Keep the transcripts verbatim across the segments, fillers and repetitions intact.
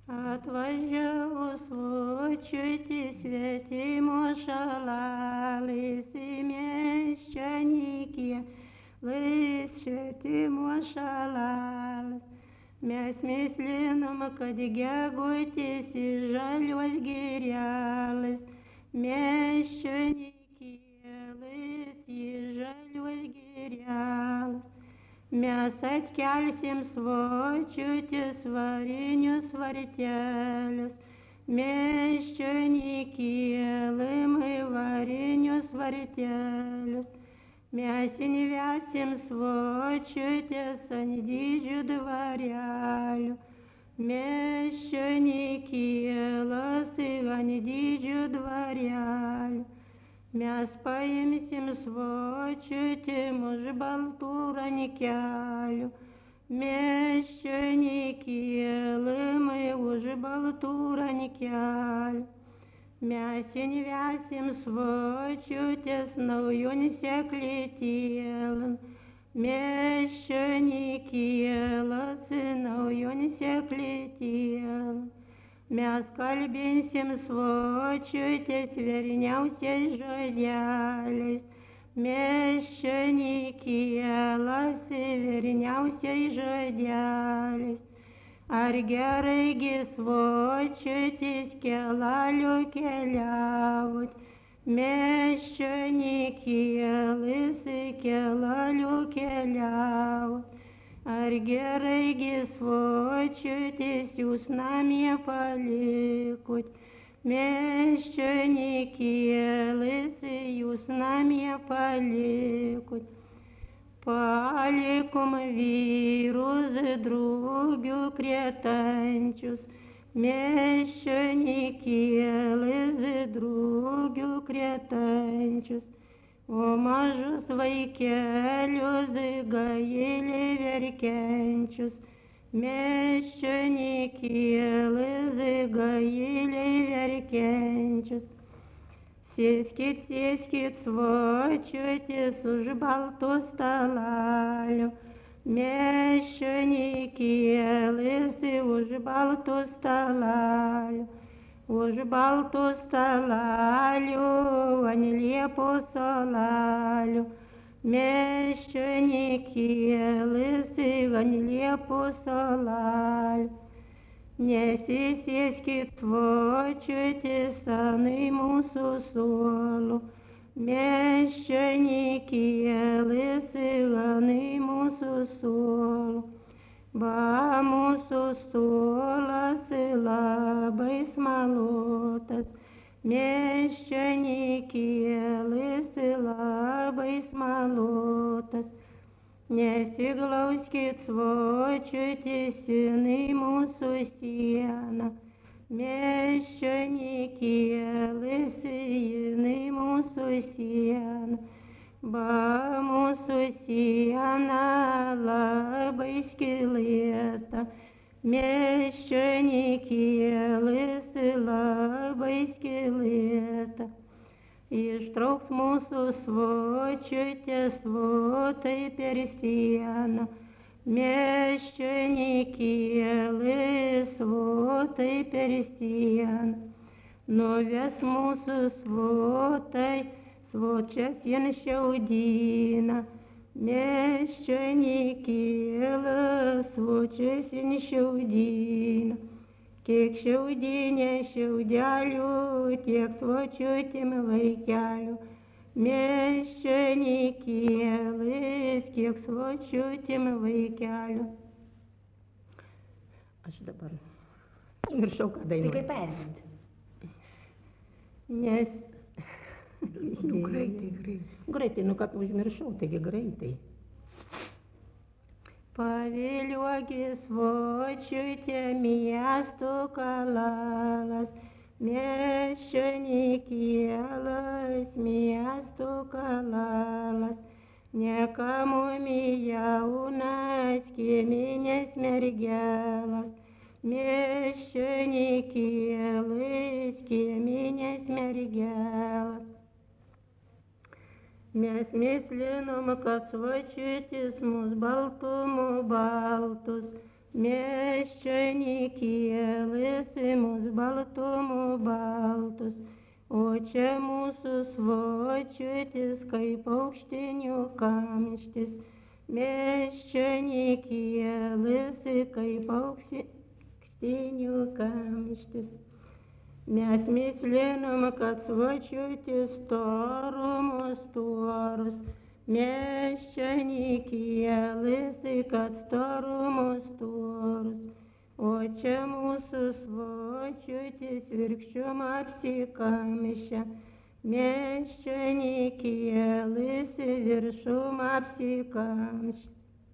Atvažiavus vočiuti svetimo šalalis į miesčianikie, lais svetimo šalalis. Mes mislinom, kad gegutis į žaliuos girelis, miesčianikie, lais į žaliuos girelis. Mes atkelsim svočiutis varinius vartelius, miesčianikie, laimai varinius vartelius. Mes invesim svočiutis ant didžių dvarelių, miesčianikie, lasai ant didžių dvarelių. Mes paimsim svočiutim už baltų rankelių, miesčianikie, laimai už baltų rankelių. Mes invesim svočiutis naujun seklytėlin, miesčianikie, lasai naujun seklytėlin. Mes kalbinsim svočiutis verniausiais žodeliais, miesčianikie, lasai verniausiais žodeliais. Ar gerai svočiutis kelaliu keliavot, miesčianikie, lasai kelaliu keliavot. Ar gerai svočiutis jūs namie palikot, miesčianikie, lasai jūs namie palikot. Palikom vyrus draugių krietančius, miesčianikie, lasai draugių krietančius. O mažus vaikelius gailiai verkiančius, miesčianikie, lasai gailiai verkiančius. Sėskit, sėskit svočiutis už baltų stalalių, miesčianikie, lasai už baltų stalalių. Už baltų stalalių, ant liepos solalių, miesčianikie, lasai ant liepos solalių. Nesisėskit svočiutis anai mūsų suolų, miesčianikie, lasai anai mūsų suolų. Ba mūsų suolas labai smaluotas, miesčianikie, lasai labai smaluotas. Nesiglauskit svočiutis jinai mūsų siena, miesčianikie, lasai jinai mūsų siena. Ba mūsų siena labai skylėta, miesčianikie, lasai labai skylėta. Ištrauks mūsų svočiutės svotai per sieną, miesčianikie, lasai svotai per sieną. Nuves mūsų svotai svočias vien šiaudyną, miesčianikie, lasai svočias vien šiaudyną. Kiek šiaudinė šiaudelių, tiek svočiutim vaikelių, miesčianikie, lasai kiek svočiutim vaikelių. Aš dabar užmiršau, ką dainuoju. Tai kaip perzinti? Nes... Nu, greitai, greitai. Greitai, nu kad užmiršau, taigi greitai. Paviliuogi svočiutė miestų kalalas, miesčianikie, lasai miestų kalalas. Nekamumi jaunas kieminės mergelas, miesčianikie, lasai kieminės mergelas. Mes mislinom, kad svočiutis mus baltumų baltus, Miesčioniki lisimus baltumo baltus, o čia mūsų svočiutis kaip aukštinių kamštis. Miesčioniki lisi kaip aukštinių kamštis. Mes mislinom, kad svočiutis storumo storus. Miesčioniki lisi, kad storumo storus. O čia mūsų svočiutis virkščium apsikamšę. Miesčioniki lisi viršum apsikamšę.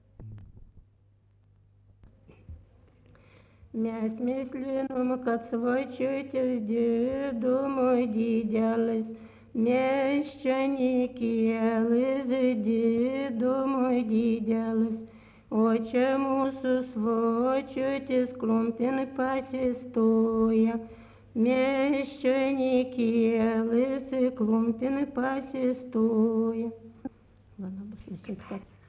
Mes mislinom, kad svočiutis didumo didelis. Miesčioniki lisi didumo didelis. O čia mūsų svočiutis klumpin pasistoja. Miesčioniki lisi klumpin pasistoja.